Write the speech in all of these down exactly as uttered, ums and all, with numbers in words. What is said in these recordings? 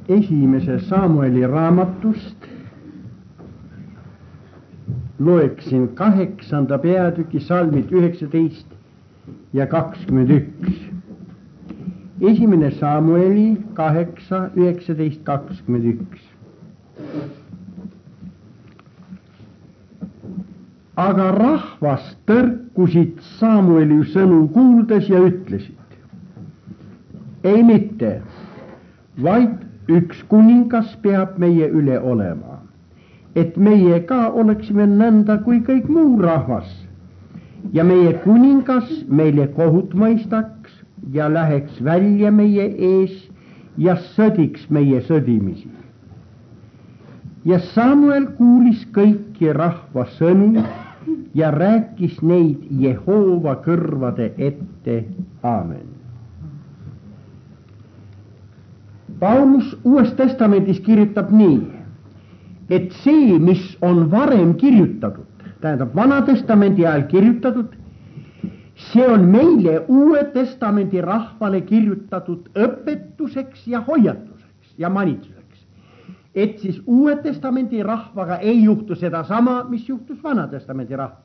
esimese Samueli raamatust loeksin kaheksanda peatüki salmid üheksateist ja kakskümmend üks. Esimene Samueli kaheksa, üheksateist, kakskümmend üks. Aga rahvas tõrkusid Samueli sõnu kuuldes ja ütlesid: ei mitte, vaid üks kuningas peab meie üle olema, et meie ka oleksime nõnda kui kõik muu rahvas, ja meie kuningas meile kohut mõistaks ja läheks välja meie ees ja sõdiks meie sõdimisi. Ja Samuel kuulis kõiki rahva sõnu ja rääkis neid Jehova kõrvade ette. Aamen. Paulus Uues Testamendis kirjutab nii, et see, mis on varem kirjutatud, tähendab Vana Testamendi ajal kirjutatud, see on meile Uue Testamendi rahvale kirjutatud õpetuseks ja hoiatuseks ja manitsuseks. Et siis Uue Testamendi rahvaga ei juhtu seda sama, mis juhtus Vana Testamendi rahvaga.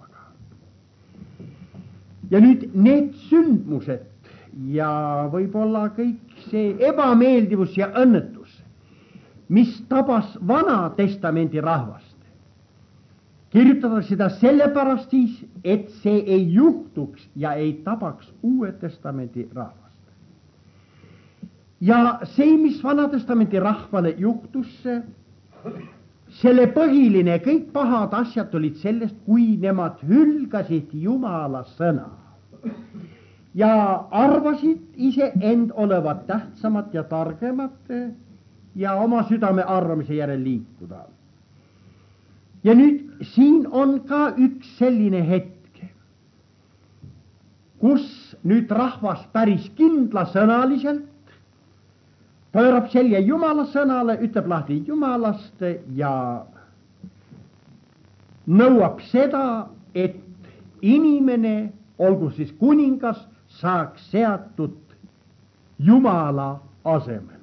Ja nüüd need sündmused ja võib-olla kõik see ebameeldivus ja õnnetus, mis tabas Vana Testamendi rahvast, kirjutatakse seda sellepärast siis, et see ei juhtuks ja ei tabaks Uue Testamendi rahvast. Ja see, mis Vana Testamendi rahvale juhtus, selle põhiline, kõik pahad asjad olid sellest, kui nemad hülgasid Jumala sõna ja arvasid iseend olevat tähtsamad ja targemad ja oma südame arvamise järel liikuda. Ja nüüd siin on ka üks selline hetk, kus nüüd rahvas päris kindlasõnaliselt pöörab selja Jumala sõnale, ütleb lahti Jumalast ja nõuab seda, et inimene, olgu siis kuningas, saaks seatud Jumala asemele.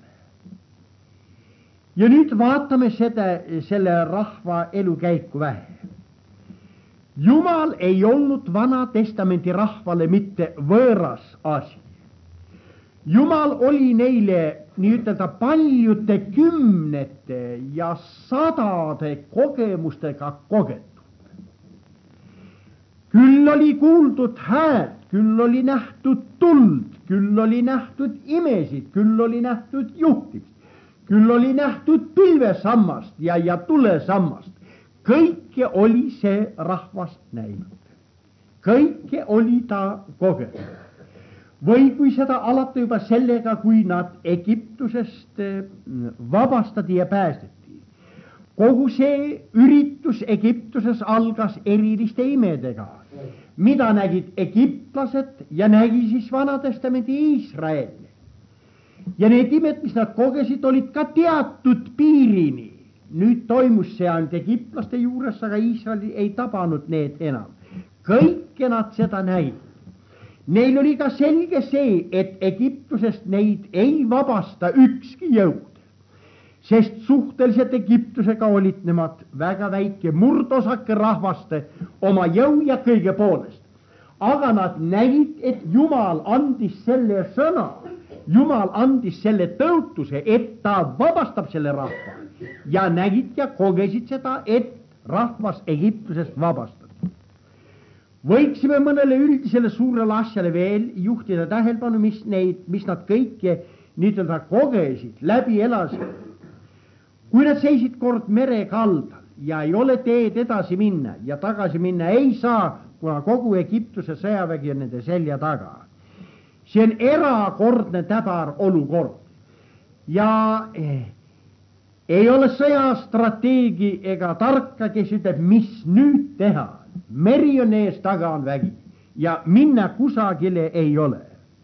Ja nüüd vaatame seda, selle rahva elukäiku vähe. Jumal ei olnud Vana Testamendi rahvale mitte võõras asi. Jumal oli neile nii ütelda paljude kümnete ja sadade kogemustega kogetud. Küll oli kuuldud häält, küll oli nähtud tuld, küll oli nähtud imesid, küll oli nähtud juhtimist, küll oli nähtud pilvesammast ja, ja tulesammast. Kõike oli see rahvas näinud. Kõike oli ta kogenud. Või kui seda alata juba sellega, kui nad Egiptusest vabastati ja päästeti. Kogu see üritus Egiptuses algas eriliste imedega, mida nägid egiptlased ja nägi siis Vana Testamendi Iisrael. Ja need imed, mis nad kogesid, olid ka teatud piirini. Nüüd toimus see ainult egiptlaste juures, aga Iisraeli ei tabanud need enam. Kõike nad seda nägid. Neil oli ka selge see, et Egiptusest neid ei vabasta ükski jõud, sest suhteliselt Egiptusega olid nemad väga väike murdosake rahvaste oma jõu ja kõige poolest. Aga nad nägid, et Jumal andis selle sõna, Jumal andis selle tõotuse, et ta vabastab selle rahva ja nägid ja kogesid seda, et rahvas Egiptusest vabastab. Võiksime mõnele üldisele suurele asjale veel juhtida tähelepanu, mis, neid, mis nad kõike nii-öelda kogesid, läbi elasid. Kui nad seisid kord mere kaldal ja ei ole teed edasi minna ja tagasi minna ei saa, kuna kogu Egiptuse sõjavägi on nende selja taga. See on erakordne täbar olukord ja eh, ei ole sõjastrateegi ega tarka, kes ütleb, mis nüüd teha. Meri on ees, taga on vägi ja minna kusagile ei ole.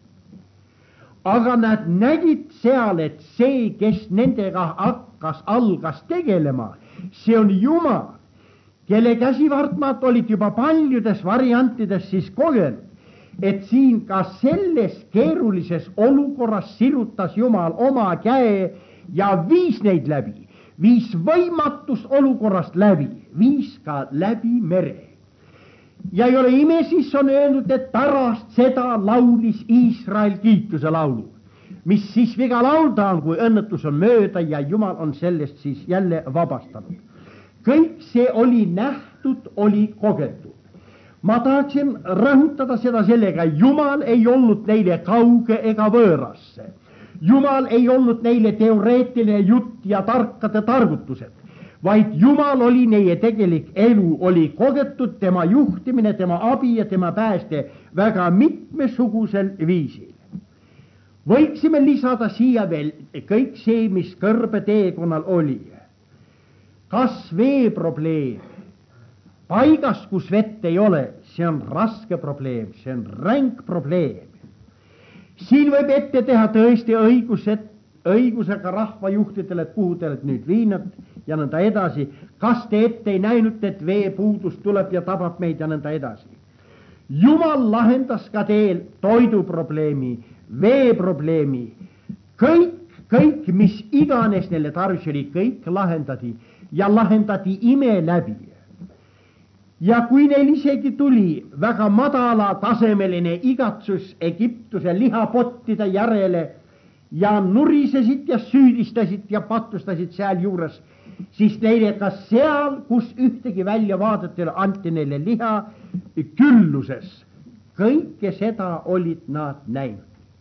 Aga nad nägid seal, et see, kes nendega hakkas, algas tegelema, see on Jumal, kelle käsivartmad olid juba paljudes variantides siis kogenud, et siin ka selles keerulises olukorras sirutas Jumal oma käe ja viis neid läbi, viis võimatust olukorrast läbi, viis ka läbi mere. Ja ei ole ime, siis on öelnud, et pärast seda laulis Iisrael kiituse laulu, mis siis viga laulda on, kui õnnetus on mööda ja Jumal on sellest siis jälle vabastanud. Kõik see oli nähtud, oli kogetud. Ma tahaksin rõhutada seda sellega, Jumal ei olnud neile kauge ega võõrasse. Jumal ei olnud neile teoreetiline jutt ja tarkade targutused, vaid Jumal oli neie tegelik elu, oli kogetud tema juhtimine, tema abi ja tema pääste väga mitmesugusel viisil. Võiksime lisada siia veel kõik see, mis kõrbeteekonnal oli. Kas veeprobleem, paigas, kus vett ei ole, see on raske probleem, see on ränk probleem. Siin võib ette teha tõesti õigused, õigusega rahvajuhtidele, et kuhu te olete nüüd viinud ja nõnda edasi. Kas te ette ei näinud, et veepuudus tuleb ja tabab meid ja nõnda edasi? Jumal lahendas ka teel toiduprobleemi, veeprobleemi, kõik, kõik, mis iganes neile tarvis oli, kõik lahendati ja lahendati ime läbi. Ja kui neil isegi tuli väga madala tasemeline igatsus Egiptuse lihapottide järele ja nurisesid ja süüdistasid ja patustasid seal juures, siis neile ka seal, kus ühtegi väljavaadet ei ole, anti neile liha külluses. Kõike seda olid nad näinud.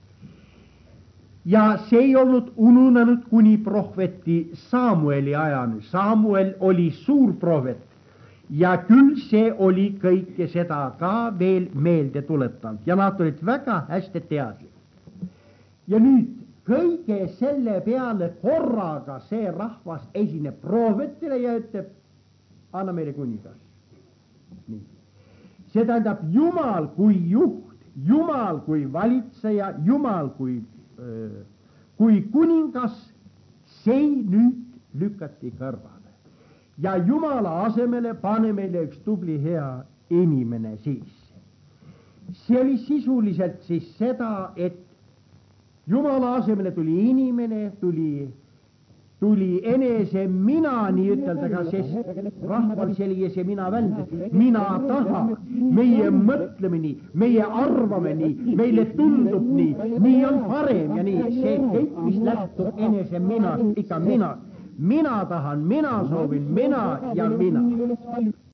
Ja see ei olnud ununenud kuni prohveti Samueli ajani. Samuel oli suur prohvet ja küll see oli kõike seda ka veel meelde tuletanud ja nad olid väga hästi teadlik. Ja nüüd kõige selle peale korraga see rahvas esineb prohvetile ja ütleb, anna meile kuningas. Nii. See tähendab Jumal kui juht, Jumal kui valitseja, Jumal kui, öö, kui kuningas, see nüüd lükati kõrvale. Ja Jumala asemele pane meile üks tubli hea inimene sisse. See oli sisuliselt siis seda, et Jumala asemele tuli inimene, tuli, tuli enese mina, nii ütelda ka, sest rahval selline see mina välja. Mina taha, meie mõtleme nii, meie arvame nii, meile tundub nii, nii on parem ja nii, see kõik, mis lähtub enese minast, ikka minast. Mina tahan, mina soovin, mina ja mina.